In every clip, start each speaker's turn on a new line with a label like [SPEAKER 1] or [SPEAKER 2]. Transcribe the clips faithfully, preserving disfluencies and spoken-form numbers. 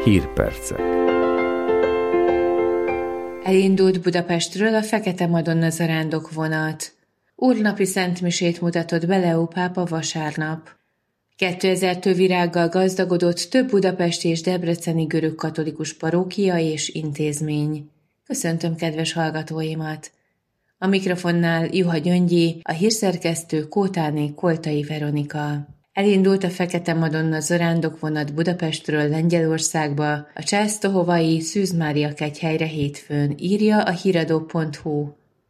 [SPEAKER 1] Hírpercek.
[SPEAKER 2] Elindult Budapestről a Fekete Madonna zarándok vonat. Úrnapi szentmisét mutatott be Leó pápa vasárnap. kétezer tővirággal gazdagodott több budapesti és debreceni görögkatolikus parókia és intézmény. Köszöntöm kedves hallgatóimat! A mikrofonnál Juha Gyöngyi, a hírszerkesztő Kótáné Koltai Veronika. Elindult a Fekete Madonna zarándokvonat Budapestről Lengyelországba, a császtohovai Szűz Mária kegyhelyre hétfőn, írja a híradó pont hu.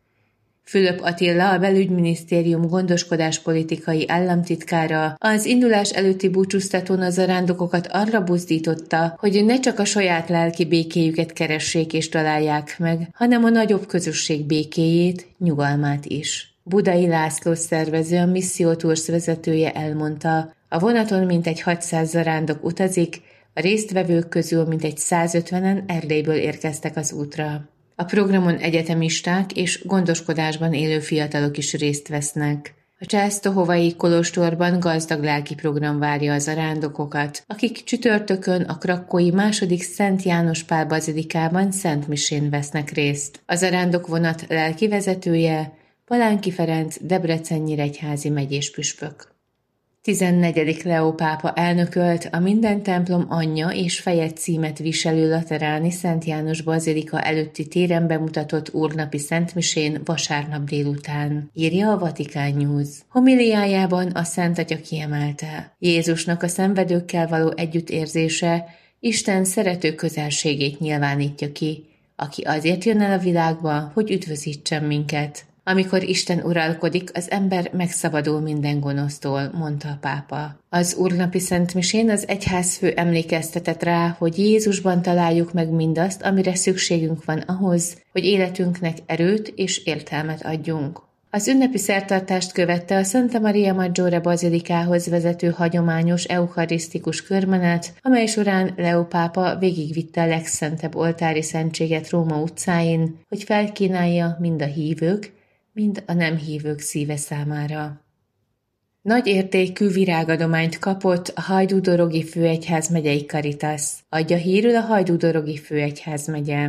[SPEAKER 2] Fülöp Attila, a belügyminisztérium gondoskodáspolitikai államtitkára az indulás előtti búcsúztatón a zarándokokat arra buzdította, hogy ne csak a saját lelki békéjüket keressék és találják meg, hanem a nagyobb közösség békéjét, nyugalmát is. Budai László szervező, a Misszió Tours vezetője elmondta, a vonaton mintegy hatszáz zarándok utazik, a résztvevők közül mintegy százötvenen Erdélyből érkeztek az útra. A programon egyetemisták és gondoskodásban élő fiatalok is részt vesznek. A császtohovai kolostorban gazdag lelki program várja a zarándokokat, akik csütörtökön a krakkói második Szent János Pál bazilikában szentmisén vesznek részt. A zarándokvonat lelkivezetője Palánki Ferenc, Debrecen-Nyíregyházi megyés püspök. tizennegyedik Leó pápa elnökölt a Minden templom anyja és feje címet viselő lateráni Szent János bazilika előtti téren bemutatott úrnapi szentmisén vasárnap délután, írja a Vatikán News. Homiliájában a Szent Atya kiemelte: Jézusnak a szenvedőkkel való együttérzése Isten szerető közelségét nyilvánítja ki, aki azért jön el a világba, hogy üdvözítsen minket. Amikor Isten uralkodik, az ember megszabadul minden gonosztól, mondta a pápa. Az úrnapi szentmisén az egyházfő emlékeztetett rá, hogy Jézusban találjuk meg mindazt, amire szükségünk van ahhoz, hogy életünknek erőt és értelmet adjunk. Az ünnepi szertartást követte a Santa Maria Maggiore bazilikához vezető hagyományos eucharisztikus körmenet, amely során Leó pápa végigvitte a legszentebb oltári szentséget Róma utcáin, hogy felkínálja mind a hívők, mind a nem hívők szíve számára. Nagy értékű virágadományt kapott a Hajdú-Dorogi főegyházmegyei Caritas, adja hírül a Hajdú-Dorogi főegyházmegye.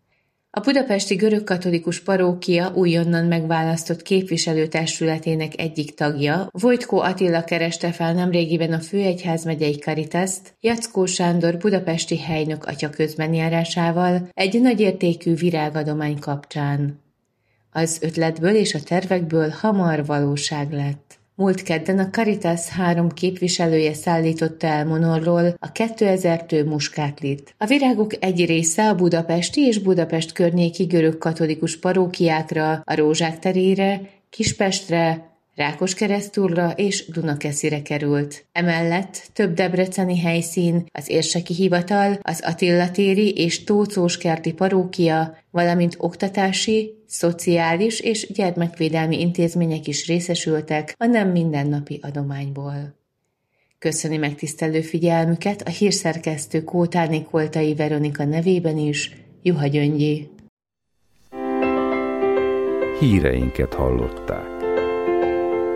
[SPEAKER 2] A budapesti görögkatolikus parókia újonnan megválasztott képviselőtestületének egyik tagja, Vojtko Attila kereste fel nemrégiben a főegyházmegyei Caritaszt, Jackó Sándor budapesti helynök atya közbenjárásával egy nagyértékű virágadomány kapcsán. Az ötletből és a tervekből hamar valóság lett. Múlt kedden a Caritas három képviselője szállította el Monorról a kétezer tő muskátlit. A virágok egy része a budapesti és Budapest környéki görögkatolikus parókiákra, a Rózsák terére, Kispestre, Rákoskeresztúrra és Dunakeszire került. Emellett több debreceni helyszín, az érseki hivatal, az Attila téri és Tóczóskerti parókia, valamint oktatási, szociális és gyermekvédelmi intézmények is részesültek a nem mindennapi adományból. Köszöni megtisztelő figyelmüket a hírszerkesztő Kótáné Koltai Veronika nevében is, Juha Gyöngyi.
[SPEAKER 1] Híreinket hallották.